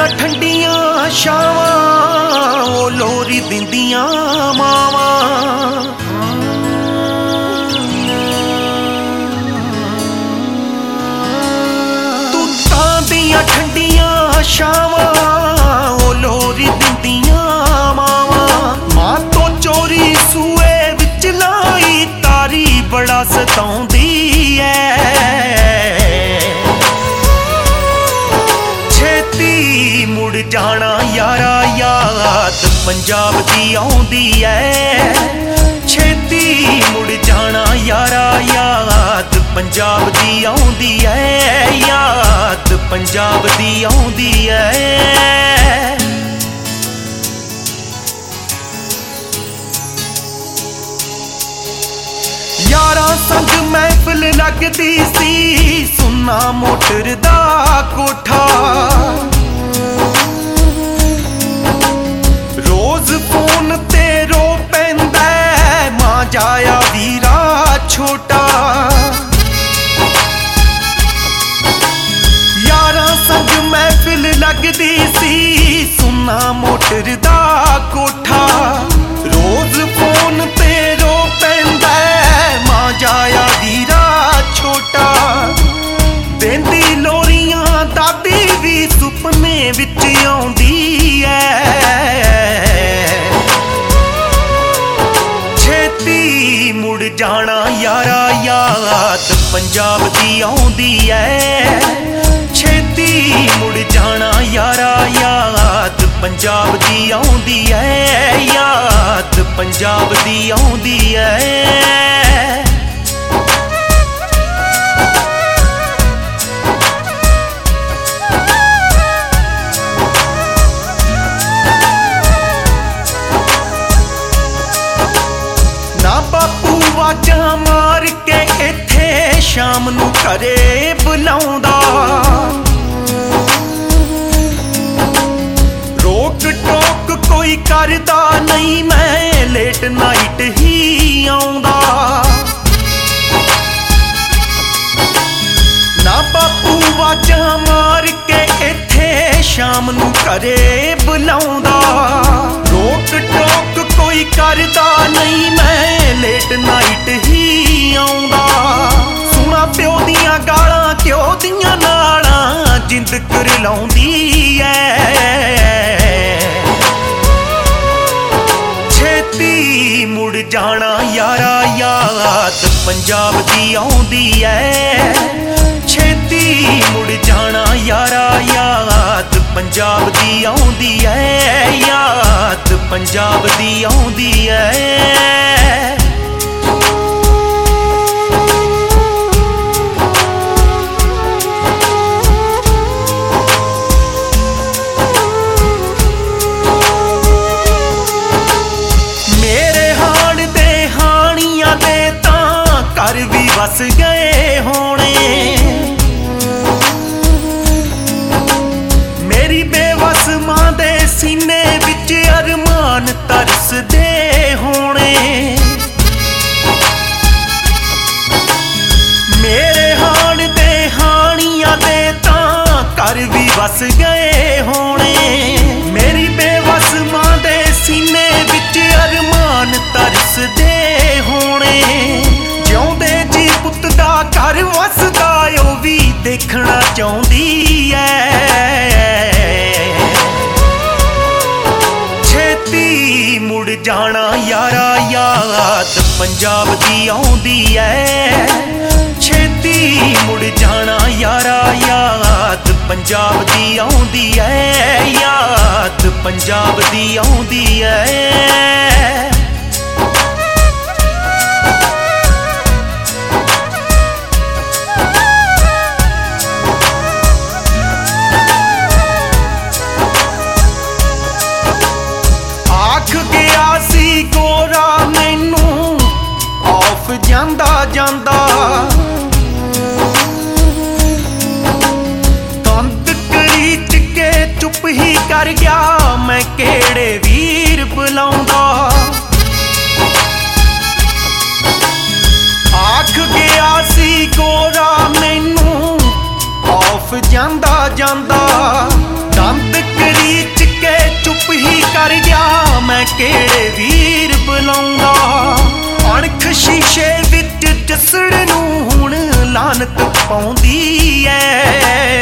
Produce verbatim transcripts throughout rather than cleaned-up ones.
ਠੰਡੀਆਂ ਛਾਵਾਂ ਉਹ ਲੋਰੀ ਦਿੰਦੀਆਂ ਮਾਵਾਂ। ਤੂਤਾਂ ਦੀਆਂ ਠੰਡੀਆਂ ਛਾਵਾਂ ਉਹ ਲੋਰੀ ਦਿੰਦੀਆਂ ਮਾਵਾਂ। ਮਾਂ ਤੋਂ ਚੋਰੀ ਸੂਏ ਵਿੱਚ ਲਾਈ ਤਾਰੀ ਬੜਾ ਸਤਾਉਂਦੀ ਐ। ਮੁੜ ਜਾਣਾ ਯਾਰਾ ਯਾਦ ਪੰਜਾਬ ਦੀ ਆਉਂਦੀ ਐ। ਛੇਤੀ ਮੁੜ ਜਾਣਾ ਯਾਰਾ ਯਾਦ ਪੰਜਾਬ ਦੀ ਆਉਂਦੀ ਐ। ਯਾਦ ਪੰਜਾਬ ਦੀ ਆਉਂਦੀ ਐ। ਯਾਰਾਂ ਸੰਗ ਮਹਿਫਿਲ ਲੱਗਦੀ ਸੀ ਸੁੰਨਾ ਮੋਟਰ ਦਾ ਕੋਠਾ। ਰੋਜ਼ ਫੋਨ ਤੇ ਰੋ ਪੈਂਦਾ ਮਾਂ ਜਾਇਆ ਵੀਰਾ ਛੋਟਾ। ਯਾਰਾਂ ਸੰਗ ਮਹਿਫਿਲ ਲੱਗਦੀ ਸੀ ਸੁੰਨਾ ਮੋਟਰ ਦਾ ਕੋਠਾ। ਰੋਜ਼ ਫੋਨ ਤੇ ਰੋ ਪੈਂਦਾ ਮਾਂ ਜਾਇਆ ਵੀਰਾ ਛੋਟਾ। ਦੇਂਦੀ ਲੋਰੀਆਂ ਦਾਦੀ ਵੀ ਸੁਪਨੇ ਵਿੱਚ ਆਉਂਦੀ ਐ। ਛੇਤੀ ਮੁੜ ਜਾਣਾ ਯਾਰਾ ਯਾਦ ਪੰਜਾਬ ਦੀ ਆਉਂਦੀ ਐ। ਛੇਤੀ ਮੁੜ ਜਾਣਾ ਯਾਰਾ ਯਾਦ ਪੰਜਾਬ ਦੀ ਆਉਂਦੀ ਐ। ਯਾਦ ਪੰਜਾਬ ਦੀ ਆਉਂਦੀ ਐ। ਬਾਪੂ ਵਾਜਾਂ ਮਾਰ ਕੇ ਇੱਥੇ ਸ਼ਾਮ ਨੂੰ ਘਰੇ ਬੁਲਾਉਂਦਾ। ਰੋਕ ਟੋਕ ਕੋਈ ਕਰਦਾ ਨਹੀਂ ਮੈਂ ਲੇਟ ਨਾਈਟ ਹੀ ਆਉਂਦਾ। ਨਾ ਬਾਪੂ ਵਾਜਾਂ ਮਾਰ ਕੇ ਇੱਥੇ ਸ਼ਾਮ ਨੂੰ ਘਰੇ ਬੁਲਾਉਂਦਾ। ਰੋਕ ਟੋਕ ਕੋਈ ਕਰਦਾ ਨਹੀਂ ਮੈਂ ਲੇਟ ਨਾਈਟ ਹੀ ਆਉਂਦਾ। ਸੁਣਾ ਪਿਓ ਦੀਆਂ ਗਾਲਾਂ ਘਿਓ ਦੀਆਂ ਨਾਲਾਂ ਜਿੰਦ ਕਰ ਲਾਉਂਦੀ ਐ। ਛੇਤੀ ਮੁੜ ਜਾਣਾ ਯਾਰਾ ਯਾਦ ਪੰਜਾਬ ਦੀ ਆਉਂਦੀ ਐ। ਛੇਤੀ ਮੁੜ ਜਾਣਾ ਯਾਰਾ ਯਾਦ ਪੰਜਾਬ ਦੀ ਆਉਂਦੀ ਐ। ਯਾਦ ਪੰਜਾਬ ਦੀ ਆਉਂਦੀ ਐ। ਮੇਰੇ ਹਾਣ ਦੇ ਹਾਣੀਆਂ ਦੇ ਤਾਂ ਘਰ ਵੀ ਵਸ ਗਏ ਹੋਣੇ। ਮੇਰੀ ਬੇਵਸ ਮਾਂ ਦੇ ਸੀਨੇ ਵਿੱਚ ਅਰਮਾਨ ਤਰਸਦੇ ਹੋਣੇ। ਮੇਰੇ ਹਾਣ ਦੇ ਹਾਣੀਆਂ ਦੇ ਤਾਂ ਘਰ ਵੀ ਵਸ ਗਏ ਹੋਣੇ। ਮੇਰੀ ਬੇਵਸ ਮਾਂ ਦੇ ਸੀਨੇ ਵਿੱਚ ਅਰਮਾਨ ਤਰਸਦੇ ਹੋਣੇ। ਜਿਉਂਦੇ ਜੀ ਪੁੱਤ ਦਾ ਘਰ ਵਸਦਾ ਉਹ ਵੀ ਦੇਖਣਾ ਚਾਹੁੰਦੀ ਐ। ਛੇਤੀ ਮੁੜ ਜਾਣਾ ਯਾਰਾ ਯਾਦ ਪੰਜਾਬ ਦੀ ਆਉਂਦੀ ਐ। ਛੇਤੀ ਮੁੜ ਜਾਣਾ ਯਾਰਾ ਯਾਦ ਪੰਜਾਬ ਦੀ ਆਉਂਦੀ ਐ। ਯਾਦ ਪੰਜਾਬ ਦੀ ਆਉਂਦੀ ਐ। ਆਖ ਗਿਆ ਸੀ ਗੋਰਾ ਮੈਨੂੰ ਆਫ ਜਾਂਦਾ ਜਾਂਦਾ। ਦੰਦ ਕਰੀਚ ਕੇ ਚੁੱਪ ਹੀ ਕਰ ਗਿਆ ਮੈਂ ਕਿਹੜੇ ਵੀਰ ਬੁਲਾਉਂਦਾ। ਆਖ ਗਿਆ ਸੀ ਗੋਰਾ ਮੈਨੂੰ ਆਫ ਜਾਂਦਾ ਜਾਂਦਾ। ਦੰਦ ਹੀ ਕਰ ਗਿਆ ਮੈਂ ਕਿਹੜੇ ਵੀਰ ਬੁਲਾਉਂਦਾ। ਅਣਖ ਸ਼ੀਸ਼ੇ ਵਿੱਚ ਜਸੜ ਨੂੰ ਹੁਣ ਲਾਨਤ ਪਾਉਂਦੀ ਐ।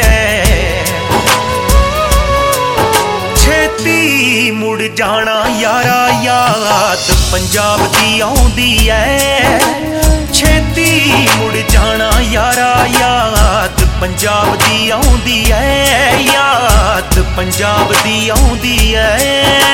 ਛੇਤੀ ਮੁੜ ਜਾਣਾ ਯਾਰਾ ਯਾਦ ਪੰਜਾਬ ਦੀ ਆਉਂਦੀ ਐ। ਛੇਤੀ ਮੁੜ ਜਾਣਾ ਯਾਰਾ ਯਾਦ ਪੰਜਾਬ ਦੀ ਆਉਂਦੀ ਐ। ਯਾਦ ਪੰਜਾਬ ਦੀ ਆਉਂਦੀ ਐ।